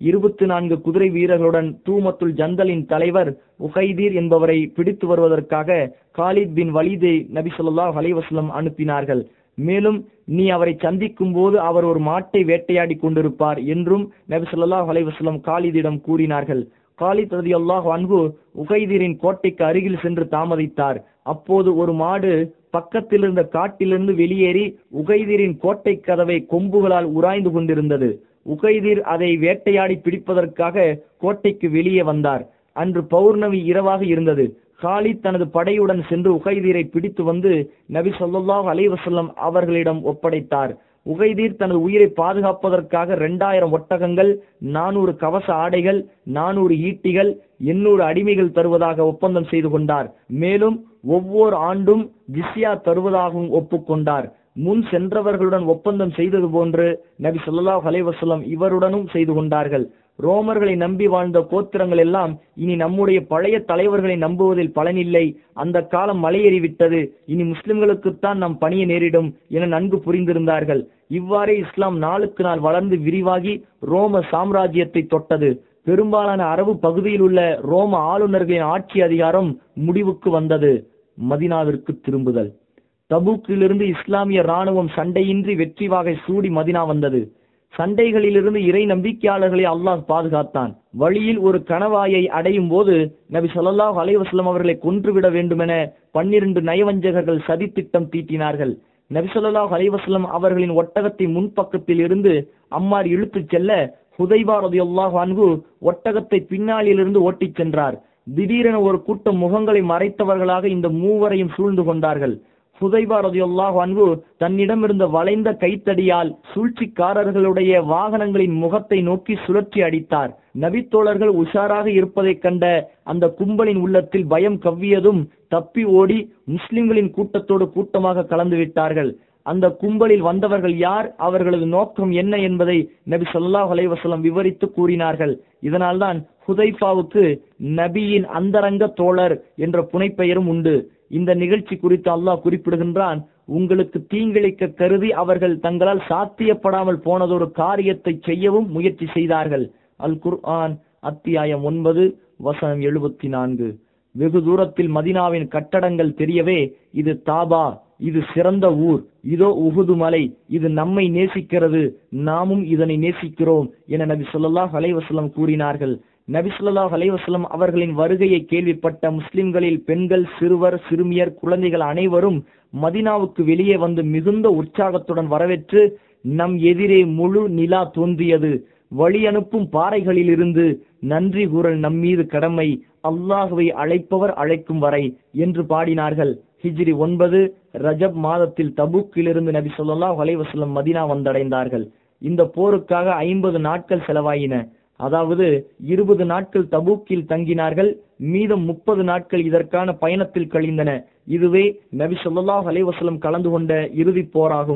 24 குதிரை வீரர்களுடன் தூமத்துல் ஜந்தலின் தலைவர் உகைதீர் என்பவரை பிடித்து வருவதற்காக காலித் பின் வலீதை நபி ஸல்லல்லாஹு அலைஹி வஸல்லம் அனுப்பினார்கள். மேலும் நீ அவரை சந்திக்கும் போது அவர் ஒரு மாட்டை வேட்டையாடி கொண்டிருப்பார் என்றும் நபி ஸல்லல்லாஹு அலைஹி வஸல்லம் காலிதிடம் கூறினார்கள். காலித் ரலியல்லாஹு அன்ஹு உகைதீரின் கோட்டைக்கு அருகில் சென்று தாமதித்தார். அப்போது ஒரு மாடு பக்கத்தில் இருந்த காட்டிலிருந்து வெளியேறி உகைதீரின் கோட்டை கதவை கொம்புகளால் உராய்ந்து கொண்டிருந்தது. உகைதீர் அதை வேட்டையாடி பிடிப்பதற்காக கோட்டைக்கு வெளியே வந்தார். அன்று பௌர்ணமி இரவாக இருந்தது. காலித் தனது படையுடன் சென்று உகைதீரை பிடித்து வந்து நபி ஸல்லல்லாஹு அலைஹி வஸல்லம் அவர்களிடம் ஒப்படைத்தார். உகைதீர் தனது உயிரை பாதுகாப்பதற்காக 2000 ஒட்டகங்கள், 400 கவச ஆடைகள், 400 ஈட்டிகள், 800 அடிமைகள் தருவதாக ஒப்பந்தம் செய்து கொண்டார். மேலும் ஒவ்வொரு ஆண்டும் ஜிஸ்யா தருவதாகவும் ஒப்புக்கொண்டார். முன் சென்றவர்களுடன் ஒப்பந்தம் செய்தது போன்று நபி ஸல்லல்லாஹு அலைஹி வஸல்லம் இவருடனும் செய்து கொண்டார்கள். ரோமர்களை நம்பி வாழ்ந்த கோத்திரங்கள் எல்லாம் இனி நம்முடைய பழைய தலைவர்களை நம்புவதில் பலனில்லை, அந்த காலம் மலையேறிவிட்டது, இனி முஸ்லிம்களுக்குத்தான் நாம் பணிய நேரிடும் என நன்கு புரிந்திருந்தார்கள். இவ்வாறே இஸ்லாம் நாளுக்கு நாள் வளர்ந்து விரிவாகி ரோம சாம்ராஜ்யத்தை தொட்டது. பெரும்பாலான அரபு பகுதியில் உள்ள ரோம ஆளுநர்களின் ஆட்சி அதிகாரம் முடிவுக்கு வந்தது. மதினாவிற்கு திரும்புதல். தபூக்கிலிருந்து இஸ்லாமிய இராணுவம் சண்டையின்றி வெற்றி வாகை சூடி மதினா வந்தது. சண்டைகளிலிருந்து இறை நம்பிக்கையாளர்களை அல்லாஹ் பாதுகாத்தான். வழியில் ஒரு கணவாயை அடையும் போது நபி ஸல்லல்லாஹு அலைஹி வஸல்லம் அவர்களை கொன்றுவிட வேண்டுமென 12 நயவஞ்சகர்கள் சதி திட்டம் தீட்டினார்கள். நபி ஸல்லல்லாஹு அலைஹி வஸல்லம் அவர்களின் ஒட்டகத்தை முன்பக்கத்தில் இருந்து அம்மார் இழுத்துச் செல்ல ஹுதைபா ரலியல்லாஹு அன்ஹு ஒட்டகத்தை பின்னாளிலிருந்து ஓட்டிச் சென்றார். திடீரென ஒரு கூட்டம் முகங்களை மறைத்தவர்களாக இந்த மூவரையும் சூழ்ந்து கொண்டார்கள். ஹுதைபா ரலியல்லாஹு அன்ஹு தன்னிடமிருந்த வளைந்த கைத்தடியால் சூழ்ச்சிக்காரர்களுடைய வாகனங்களின் முகத்தை நோக்கி சுழற்றி அடித்தார். நபித்தோழர்கள் உஷாராக இருப்பதைக் கண்ட அந்த கும்பலின் உள்ளத்தில் பயம் கவ்வியதும் தப்பி ஓடி முஸ்லிம்களின் கூட்டத்தோடு கூட்டமாக கலந்து விட்டார்கள். அந்த கும்பலில் வந்தவர்கள் யார், அவர்களது நோக்கம் என்ன என்பதை நபி ஸல்லல்லாஹு அலைஹி வஸல்லம் விவரித்து கூறினார்கள். இதனால்தான் ஹுதைஃபாவுக்கு நபியின் அந்தரங்க தோழர் என்ற புனைப்பெயரும் உண்டு. இந்த நிகழ்ச்சி குறித்து அல்லாஹ் குறிப்பிடுகின்றான், உங்களுக்கு தீங்கிழைக்க கருதி அவர்கள் தங்களால் சாத்தியப்படாமல் போனதொரு காரியத்தை செய்யவும் முயற்சி செய்தார்கள். அல் குர்ஆன் அத்தியாயம் 9 வசனம் 74. வெகு தூரத்தில் மதினாவின் கட்டடங்கள் தெரியவே, இது தாபா, இது சிறந்த ஊர், இதோ உஹுது மலை, இது நம்மை நேசிக்கிறது, நாமும் இதனை நேசிக்கிறோம் என நபி ஸல்லல்லாஹு அலைஹி வஸல்லம் கூறினார்கள். நபி ஸல்லல்லாஹு அலைஹி வஸல்லம் அவர்களின் வருகையை கேள்விப்பட்ட முஸ்லிம்களில் பெண்கள், சிறுவர், சிறுமியர், குழந்தைகள் அனைவரும் மதினாவுக்கு வெளியே வந்து மிகுந்த உற்சாகத்துடன் வரவேற்று, நம் எதிரே முழு நிலா தோன்றியது, வழி அனுப்பும் பாறைகளிலிருந்து நன்றி கூறல் நம்மீது கடமை, அல்லாஹுவை அழைப்பவர் அழைக்கும் வரை என்று பாடினார்கள். ஹிஜ்ரி 9 ரஜப் மாதத்தில் தபூக்கிலிருந்து நபி ஸல்லல்லாஹு அலைஹி வஸல்லம் மதீனா வந்தடைந்தார்கள். இந்த போருக்காக 50 நாட்கள் செலவாயின. அதாவது 20 நாட்கள் தபூக்கில் தங்கினார்கள், மீதம் 30 நாட்கள் இதற்கான பயணத்தில் கழிந்தன. இதுவே நபி ஸல்லல்லாஹு அலைஹி வஸல்லம் கலந்து கொண்ட இறுதி போராகும்.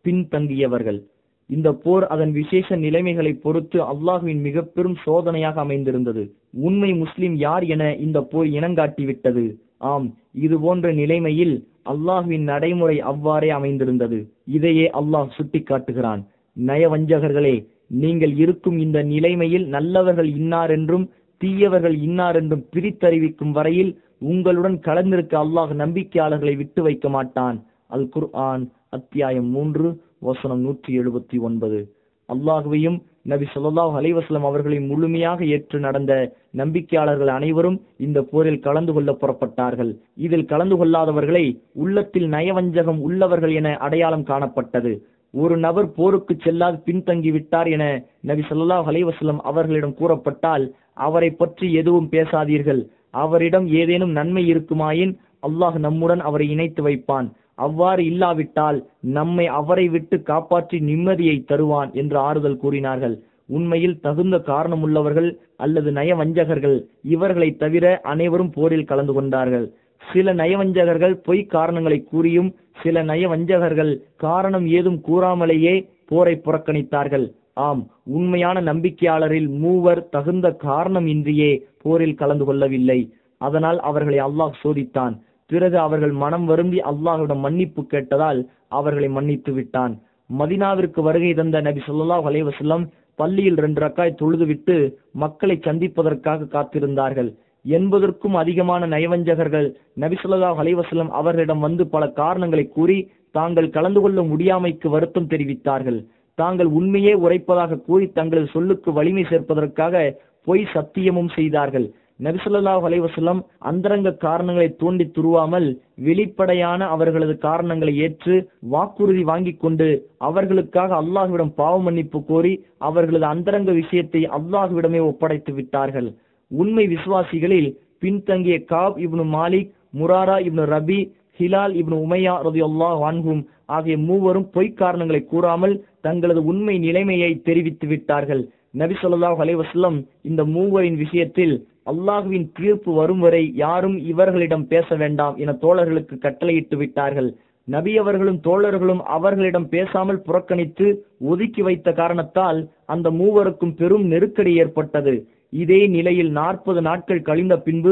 பின்தங்கியவர்கள். இந்த போர் அதன் விசேஷ நிலைமைகளை பொறுத்து அல்லாஹுவின் மிக பெரும் சோதனையாக அமைந்திருந்தது. உண்மை முஸ்லிம் யார் என இந்த போர் இனங்காட்டிவிட்டது. ஆம், இது போன்ற நிலைமையில் அல்லாஹுவின் நடைமுறை அவ்வாறே அமைந்திருந்தது. இதையே அல்லாஹ் சுட்டிக்காட்டுகிறான். நயவஞ்சகர்களே, நீங்கள் இருக்கும் இந்த நிலைமையில் நல்லவர்கள் இன்னார் என்றும் தீயவர்கள் இன்னார் என்றும் பிரித்தறிவிக்கும் வரையில் உங்களுடன் கலந்திருக்க அல்லாஹ் நம்பிக்கையாளர்களை விட்டு வைக்க மாட்டான். அல் குர்ஆன் அத்தியாயம் 3 வசனம் 179. அல்லாஹுவையும் நபி ஸல்லல்லாஹு அலைஹி வஸல்லம் அவர்களை முழுமையாக ஏற்று நடந்த நம்பிக்கையாளர்கள் அனைவரும் இந்த போரில் கலந்து கொள்ள புறப்பட்டார்கள். இதில் கலந்து கொள்ளாதவர்களை உள்ளத்தில் நயவஞ்சகம் உள்ளவர்கள் என அடையாளம் காணப்பட்டது. ஒரு நபர் போருக்கு செல்லாது பின்தங்கிவிட்டார் என நபி ஸல்லல்லாஹு அலைஹி வஸல்லம் அவர்களிடம் கூறப்பட்டால் அவரை பற்றி எதுவும் பேசாதீர்கள். அவரிடம் ஏதேனும் நன்மை இருக்குமாயின் அல்லாஹ் நம்முடன் அவரை இணைத்து வைப்பான். அவ்வாறு இல்லாவிட்டால் நம்மை அவரை விட்டு காப்பாற்றி நிம்மதியை தருவான் என்று ஆறுதல் கூறினார்கள். உண்மையில் தகுந்த காரணம் உள்ளவர்கள் அல்லது நயவஞ்சகர்கள் இவர்களை தவிர அனைவரும் போரில் கலந்து கொண்டார்கள். சில நயவஞ்சகர்கள் பொய் காரணங்களை கூறியும் சில நயவஞ்சகர்கள் காரணம் ஏதும் கூறாமலேயே போரை புறக்கணித்தார்கள். ஆம், உண்மையான நம்பிக்கையாளரில் 3 தகுந்த காரணம் இன்றியே போரில் கலந்து கொள்ளவில்லை. அதனால் அவர்களை அல்லாஹ் சோதித்தான். பிறகு அவர்கள் மனம் வருந்தி அல்லாஹ்விடம் மன்னிப்பு கேட்டதால் அவர்களை மன்னித்து விட்டான். மதீனாவிற்கு வருகை தந்த நபி ஸல்லல்லாஹு அலைஹி வஸல்லம் பள்ளியில் 2 ரக்காய் தொழுதுவிட்டு மக்களை சந்திப்பதற்காக காத்திருந்தார்கள். 80க்கும் அதிகமான நயவஞ்சகர்கள் நபி ஸல்லல்லாஹு அலைஹி வஸல்லம் அவர்களிடம் வந்து பல காரணங்களை கூறி தாங்கள் கலந்து கொள்ள முடியாமைக்கு வருத்தம் தெரிவித்தார்கள். தாங்கள் உண்மையே உரைப்பதாக கூறி தங்களது சொல்லுக்கு வலிமை சேர்ப்பதற்காக பொய் சத்தியமும் செய்தார்கள். நபி ஸல்லல்லாஹு அலைஹி வஸல்லம் அந்தரங்க காரணங்களை தோண்டி துருவாமல் வெளிப்படையான அவர்களது காரணங்களை ஏற்று வாக்குறுதி வாங்கிக் கொண்டு அவர்களுக்காக அல்லாஹ்விடம் பாவ மன்னிப்பு கோரி அவர்களது அந்தரங்க விஷயத்தை அல்லாஹ்விடமே ஒப்படைத்து விட்டார்கள். உண்மை விசுவாசிகளில் பின்தங்கிய காப் இப்னு மாலிக், முராரா இப்னு ரபி, ஹிலால் இப்னு உமையா ரலியல்லாஹு அன்ஹும் ஆகிய 3 பொய் காரணங்களை கூறாமல் தங்களது உண்மை நிலைமையை தெரிவித்து விட்டார்கள். நபி ஸல்லல்லாஹு அலைஹி வஸல்லம் இந்த 3 விஷயத்தில் அல்லாஹுவின் தீர்ப்பு வரும் வரை யாரும் இவர்களிடம் பேச வேண்டாம் என தோழர்களுக்கு கட்டளையிட்டு விட்டார்கள். நபி அவர்களும் தோழர்களும் அவர்களிடம் பேசாமல் புறக்கணித்து ஒதுக்கி வைத்த காரணத்தால் அந்த 3 பெரும் நெருக்கடி ஏற்பட்டது. இதே நிலையில் 40 நாட்கள் கழிந்த பின்பு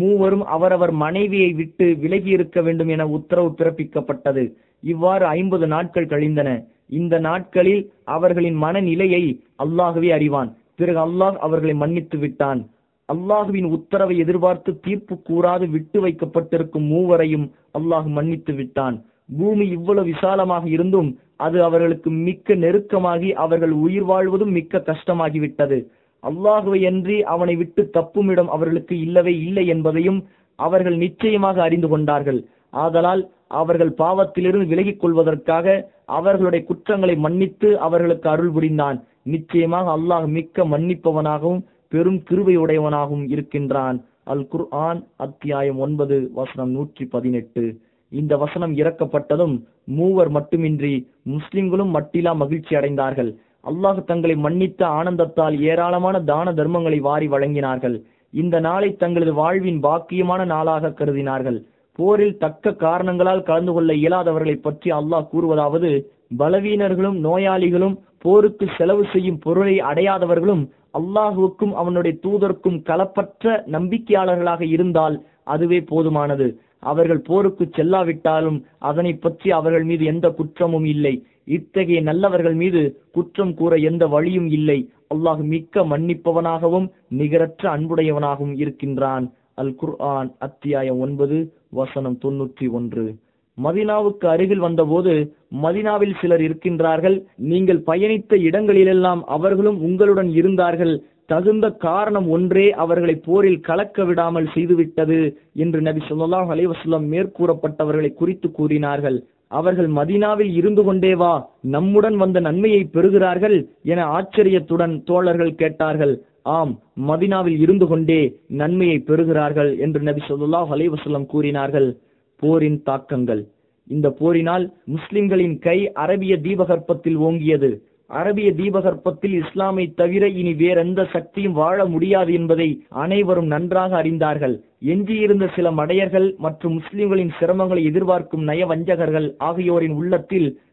3 அவரவர் மனைவியை விட்டு விலகி இருக்க வேண்டும் என உத்தரவு பிறப்பிக்கப்பட்டது. இவ்வாறு 50 நாட்கள் கழிந்தன. இந்த நாட்களில் அவர்களின் மனநிலையை அல்லாஹுவே அறிவான். பிறகு அல்லாஹ் அவர்களை மன்னித்து விட்டான். அல்லாஹுவின் உத்தரவை எதிர்பார்த்து தீர்ப்பு கூறாது விட்டு வைக்கப்பட்டிருக்கும் 3 அல்லாஹ் மன்னித்து விட்டான். பூமி இவ்வளவு விசாலமாக இருந்தும் அது அவர்களுக்கு மிக்க நெருக்கமாகி அவர்கள் உயிர் வாழ்வதும் மிக்க கஷ்டமாகிவிட்டது. அல்லாஹுவை அன்றி அவனை விட்டு தப்பும் இடம் அவர்களுக்கு இல்லவே இல்லை என்பதையும் அவர்கள் நிச்சயமாக அறிந்து கொண்டார்கள். ஆதலால் அவர்கள் பாவத்திலிருந்து விலகிக் கொள்வதற்காக அவர்களுடைய குற்றங்களை மன்னித்து அவர்களுக்கு அருள் புரிந்தான். நிச்சயமாக அல்லாஹ் மிக்க மன்னிப்பவனாகவும் பெரும் கிருபையுடையவனாகவும் இருக்கின்றான். அல் குர்ஆன் அத்தியாயம் 9 வசனம் 118. இந்த வசனம் இறக்கப்பட்டதும் 3 மட்டுமின்றி முஸ்லிம்களும் மட்டிலா மகிழ்ச்சி அடைந்தார்கள். அல்லாஹ் தங்களை மன்னித்த ஆனந்தத்தால் ஏராளமான தான தர்மங்களை வாரி வழங்கினார்கள். இந்த நாளை தங்களது வாழ்வின் பாக்கியமான நாளாக கருதினார்கள். போரில் தக்க காரணங்களால் கலந்து கொள்ள இயலாதவர்களை பற்றி அல்லாஹ் கூறுவதாவது: பலவீனர்களும் நோயாளிகளும் போருக்கு செலவு செய்யும் பொருளை அடையாதவர்களும் அல்லாஹுவுக்கும் அவனுடைய தூதருக்கும் களப்பற்ற நம்பிக்கையாளர்களாக இருந்தால் அதுவே போதுமானது. அவர்கள் போருக்கு செல்லாவிட்டாலும் அதனை பற்றி அவர்கள் மீது எந்த குற்றமும் இல்லை. இத்தகைய நல்லவர்கள் மீது குற்றம் கூற எந்த வழியும் இல்லை. அல்லாஹ் மிக்க மன்னிப்பவனாகவும் நிகரற்ற அன்புடையவனாகவும் இருக்கின்றான். அல் குர்ஆன் அத்தியாயம் 9 வசனம் 91. மதீனாவுக்கு அருகில் வந்தபோது மதீனாவில் சிலர் இருக்கின்றார்கள். நீங்கள் பயணித்த இடங்களிலெல்லாம் அவர்களும் உங்களுடன் இருந்தார்கள். தகுந்த காரணம் ஒன்றே அவர்களை போரில் கலக்க விடாமல் செய்துவிட்டது என்று நபி ஸல்லல்லாஹு அலைஹி வஸல்லம் மேற்கூறப்பட்டவர்களை குறித்து கூறினார்கள். அவர்கள் மதீனாவில் இருந்து கொண்டேவா நம்முடன் வந்த நன்மையை பெறுகிறார்கள் என ஆச்சரியத்துடன் தோழர்கள் கேட்டார்கள். ஆம், மதீனாவில் இருந்து கொண்டே நன்மையை பெறுகிறார்கள் என்று நபி ஸல்லல்லாஹு அலைஹி வஸல்லம் கூறினார்கள். போரின் தாக்கங்கள். இந்த போரினால் முஸ்லிம்களின் கை அரபிய தீபகற்பத்தில் ஓங்கியது. அரபிய தீபகற்பத்தில் இஸ்லாமை தவிர இனி வேறெந்த சக்தியும் வாழ முடியாது என்பதை அனைவரும் நன்றாக அறிந்தார்கள். எஞ்சியிருந்த சில மடையர்கள் மற்றும் முஸ்லிம்களின் சிரமங்களை எதிர்பார்க்கும் நயவஞ்சகர்கள் ஆகியோரின் உள்ளத்தில்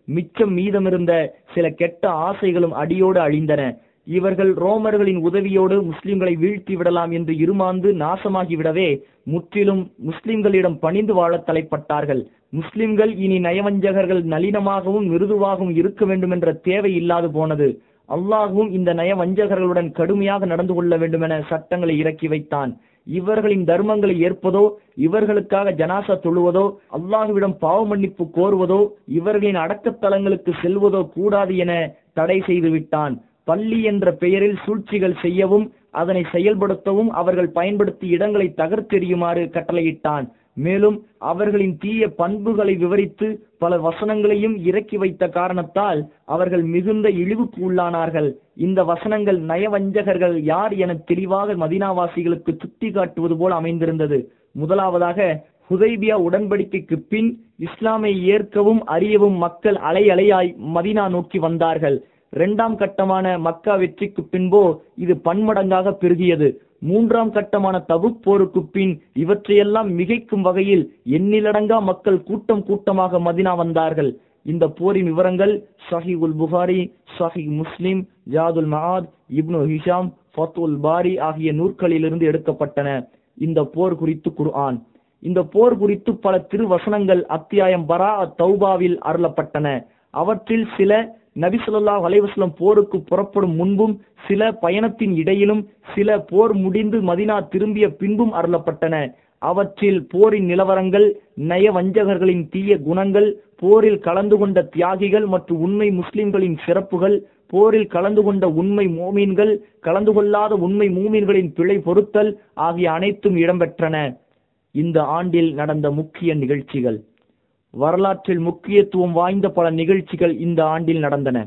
மிச்சம் மீதமிருந்த சில கெட்ட ஆசைகளும் அடியோடு அழிந்தன. இவர்கள் ரோமர்களின் உதவியோடு முஸ்லிம்களை வீழ்த்தி விடலாம் என்று இருமாந்து நாசமாகிவிடவே முற்றிலும் முஸ்லிம்களிடம் பணிந்து வாழ தலைப்பட்டார்கள். முஸ்லிம்கள் இனி நயவஞ்சகர்கள் நளினமாகவும் மிருதுவாகவும் இருக்க வேண்டும் என்ற தேவை இல்லாது போனது. அல்லாஹ்வும் இந்த நயவஞ்சகர்களுடன் கடுமையாக நடந்து கொள்ள வேண்டும் என சட்டங்களை இறக்கி வைத்தான். இவர்களின் தர்மங்களை ஏற்பதோ, இவர்களுக்காக ஜனாசா தொழுவதோ, அல்லாஹ்விடம் பாவ மன்னிப்பு கோருவதோ, இவர்களின் அடக்கத்தலங்களுக்கு செல்வதோ கூடாது என தடை செய்து விட்டான். பள்ளி என்ற பெயரில் சூழ்ச்சிகள் செய்யவும் அதனை செயல்படுத்தவும் அவர்கள் பயன்படுத்திய இடங்களை தகர்த்தெறியுமாறு கட்டளையிட்டான். மேலும் அவர்களின் தீய பண்புகளை விவரித்து பல வசனங்களையும் இறக்கி வைத்த காரணத்தால் அவர்கள் மிகுந்த இழிவுக்கு உள்ளானார்கள். இந்த வசனங்கள் நயவஞ்சகர்கள் யார் என தெளிவாக மதீனாவாசிகளுக்கு சுட்டி காட்டுவது போல் அமைந்திருந்தது. முதலாவதாக, ஹுதைபியா உடன்படிக்கைக்கு பின் இஸ்லாமை ஏற்கவும் அறியவும் மக்கள் அலை அலையாய் மதீனா நோக்கி வந்தார்கள். இரண்டாம் கட்டமான மக்கா வெற்றிக்கு பின்போ இது பன்மடங்காக பெருகியது. மூன்றாம் கட்டமான தபுக் போருக்கு பின் இவற்றையெல்லாம் மிகைக்கும் வகையில் எண்ணிலடங்கா மக்கள் கூட்டம் கூட்டமாக மதீனா வந்தார்கள். இந்த போரின் விவரங்கள் சஹீஹுல் புகாரி, சஹீஹ் முஸ்லிம், ஜாதுல் மஆத், இப்னு ஹிஷாம், ஃபத்வுல் பாரி ஆகிய நூற்களிலிருந்து எடுக்கப்பட்டன. இந்த போர் குறித்து குர்ஆன். இந்த போர் குறித்து பல திருவசனங்கள் அத்தியாயம் பரா தௌபாவில் அருளப்பட்டன. அவற்றில் சில நபி ஸல்லல்லாஹு அலைஹி வஸல்லம் போருக்கு புறப்படும் முன்பும், சில பயணத்தின் இடையிலும், சில போர் முடிந்து மதீனா திரும்பிய பின்பும் அருளப்பட்டன. அவற்றில் போரின் நிலவரங்கள், நயவஞ்சகர்களின் தீய குணங்கள், போரில் கலந்து கொண்ட தியாகிகள் மற்றும் உண்மை முஸ்லிம்களின் சிறப்புகள், போரில் கலந்து கொண்ட உண்மை மூமீன்கள், கலந்து கொள்ளாத உண்மை மூமீன்களின் பிழை பொருத்தல் ஆகிய அனைத்தும் இடம்பெற்றன. இந்த ஆண்டில் நடந்த முக்கிய நிகழ்ச்சிகள். வரலாற்றில் முக்கியத்துவம் வாய்ந்த பல நிகழ்ச்சிகள் இந்த ஆண்டில் நடந்தன.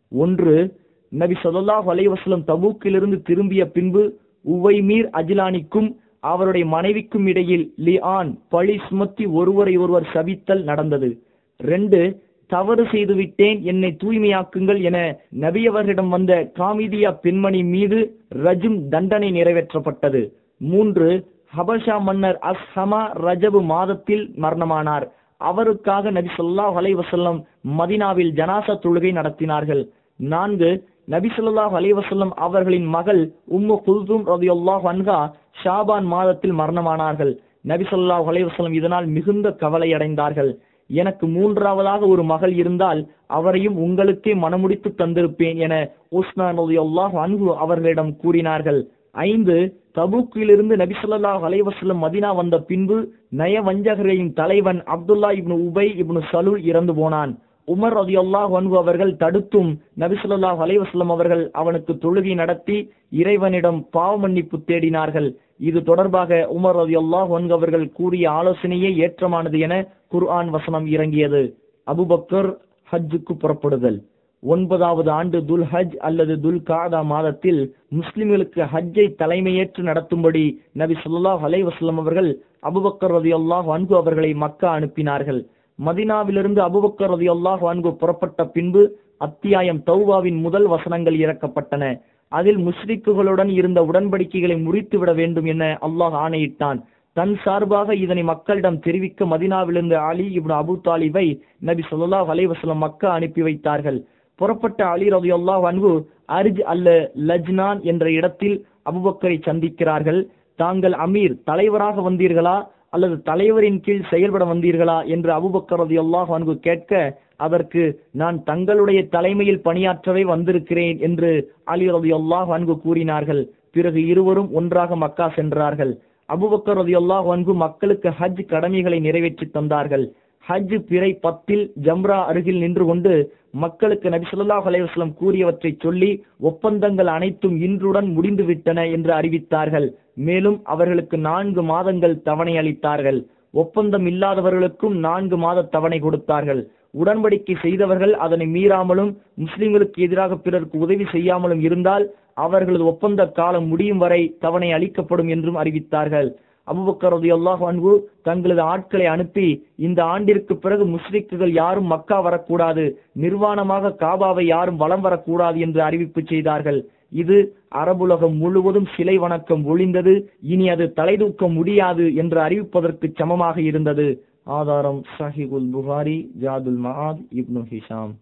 1. நபி ஸல்லல்லாஹு அலைஹி வஸல்லம் தபூக்கிலிருந்து திரும்பிய பின்பு உவைமீர் அஜ்லானிக்கும் அவருடைய மனைவிக்கும் இடையில் லிஆன் பழி சுமத்தி ஒருவரை ஒருவர் சபித்தல் நடந்தது. 2. தவறு செய்துவிட்டேன், என்னை தூய்மையாக்குங்கள் என நபியவர்களிடம் வந்த காமிதியா பெண்மணி மீது ரஜும் தண்டனை நிறைவேற்றப்பட்டது. 3. ஹபஷா மன்னர் அஸ்ஹமா ரஜபு மாதத்தில் மரணமானார். அவருக்காக நபி ஸல்லல்லாஹு அலைஹி வஸல்லம் மதீனாவில் ஜனாசா தொழுகை நடத்தினார்கள். 4. நபி ஸல்லல்லாஹு அலைஹி வஸல்லம் அவர்களின் மகள் உம்மு குல்தும் ரலியல்லாஹு அன்ஹா ஷாபான் மாதத்தில் மரணமானார்கள். நபி ஸல்லல்லாஹு அலைஹி வஸல்லம் இதனால் மிகுந்த கவலை அடைந்தார்கள். எனக்கு மூன்றாவதாக ஒரு மகள் இருந்தால் அவரையும் உங்களுக்கே மனமுடித்து தந்திருப்பேன் என உஸ்மான் ரலியல்லாஹு அன்ஹு அவர்களிடம் கூறினார்கள். 5. தபூக்கிலிருந்து நபி ஸல்லல்லாஹு அலைஹி வஸல்லம் மதீனா வந்த பின்பு நயவஞ்சகர்களின் தலைவன் அப்துல்லா இப்னு உபை இப்னு சலூல் இறந்து போனான். உமர் ரலியல்லாஹு அன்ஹு அவர்கள் தடுத்தும் நபி ஸல்லல்லாஹு அலைஹி வஸல்லம் அவர்கள் அவனுக்கு தொழுகை நடத்தி இறைவனிடம் பாவ மன்னிப்பு தேடினார்கள். இது தொடர்பாக உமர் ரலியல்லாஹு அன்ஹு அவர்கள் கூறிய ஆலோசனையே ஏற்றமானது என குர்ஆன் வசனம் இறங்கியது. அபூபக்கர் ஹஜ்ஜுக்கு புறப்படுதல். 9வது ஆண்டு துல் ஹஜ் அல்லது துல் காதா மாதத்தில் முஸ்லிம்களுக்கு ஹஜ்ஜை தலைமையேற்று நடத்தும்படி நபி ஸல்லல்லாஹு அலைஹி வஸல்லம் அவர்கள் அபூபக்கர் ரலியல்லாஹு அன்ஹு அவர்களை மக்கா அனுப்பினார்கள். மதீனாவிலிருந்து அபூபக்கர் ரலியல்லாஹு அன்ஹு புறப்பட்ட பின்பு அத்தியாயம் தௌபாவின் முதல் வசனங்கள் இறக்கப்பட்டன. அதில் முஸ்லிக்குகளுடன் இருந்த உடன்படிக்கைகளை முறித்துவிட வேண்டும் என அல்லாஹ் ஆணையிட்டான். தன் சார்பாக இதனை மக்களிடம் தெரிவிக்க மதீனாவிலிருந்து அலி இப்னு அபூ தாலிபை நபி ஸல்லல்லாஹு அலைஹி வஸல்லம் மக்கா அனுப்பி வைத்தார்கள். புறப்பட்ட அலி ரலியல்லாஹு அன்ஹு அர்ஜ் அல்ல லஜ்னான் என்ற இடத்தில் அபூபக்கரை சந்திக்கிறார்கள். தாங்கள் அமீர் தலைவராக வந்தீர்களா அல்லது தலைவரின் கீழ் செயல்பட வந்தீர்களா என்று அபூபக்கர் ரலியல்லாஹு அன்ஹு கேட்க, அதற்கு நான் தங்களுடைய தலைமையில் பணியாற்றவே வந்திருக்கிறேன் என்று அலி ரலியல்லாஹு அன்ஹு கூறினார்கள். பிறகு இருவரும் ஒன்றாக மக்கா சென்றார்கள். அபூபக்கர் ரலியல்லாஹு அன்ஹு மக்களுக்கு ஹஜ் கடமைகளை நிறைவேற்றி தந்தார்கள். ஹஜ் பிறை 10 ஜம்ரா அருகில் நின்று கொண்டு மக்களுக்கு நபி ஸல்லல்லாஹு அலைஹி வஸல்லம் கூறியவற்றை சொல்லி ஒப்பந்தங்கள் அனைத்தும் இன்றுடன் முடிந்து விட்டன என்று அறிவித்தார்கள். மேலும் அவர்களுக்கு 4 மாதங்கள் தவணை அளித்தார்கள். ஒப்பந்தம் இல்லாதவர்களுக்கும் 4 மாத தவணை கொடுத்தார்கள். உடன்படிக்கை செய்தவர்கள் அதனை மீறாமலும் முஸ்லிம்களுக்கு எதிராக பிறருக்கு உதவி செய்யாமலும் இருந்தால் அவர்களது ஒப்பந்த காலம் முடியும் வரை தவணை அளிக்கப்படும் என்றும் அறிவித்தார்கள். அபூபக்கர் ரலியல்லாஹு அன்ஹு தங்களது ஆட்களை அனுப்பி இந்த ஆண்டிற்கு பிறகு முஸ்லிக்குகள் யாரும் மக்கா வரக்கூடாது, நிர்வாணமாக காபாவை யாரும் வலம் வரக்கூடாது என்று அறிவிப்பு செய்தார்கள். இது அரபுலகம் முழுவதும் சிலை வணக்கம் ஒழிந்தது, இனி அது தலைதூக்க முடியாது என்று அறிவிப்பதற்கு சமமாக இருந்தது. ஆதாரம் சஹீஹுல் புகாரி, ஜாதுல் மஆத், இப்னு ஹிஷாம்.